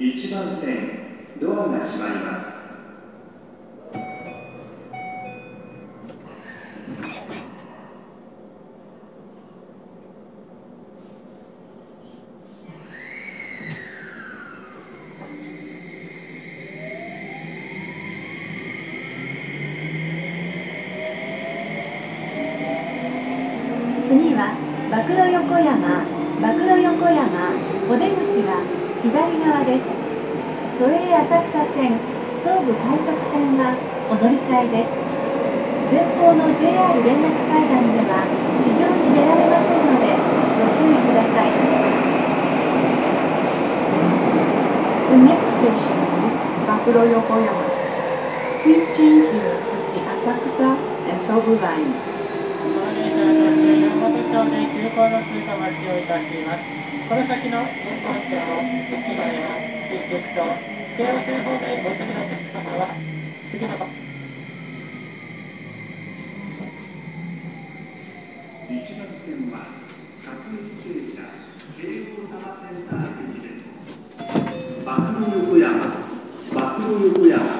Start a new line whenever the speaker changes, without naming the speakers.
1番線、ドアが閉まります。
次は暴露横山、お出口は左側です。都営浅草線、総武快速線はお乗り換えです。前方の JR 連絡階段では地上に出られませんのでご注意ください。The next station is 暴露横山。Please change here at the Asakusa and Sobu lines.
この電車は途中山本町で急行の通過待ちをいたします。この先の新本町、市ヶ谷、新宿と京王線方面お進みのお客様は次の1番
線は各駅停車、京王多摩センター駅です。暴露横山。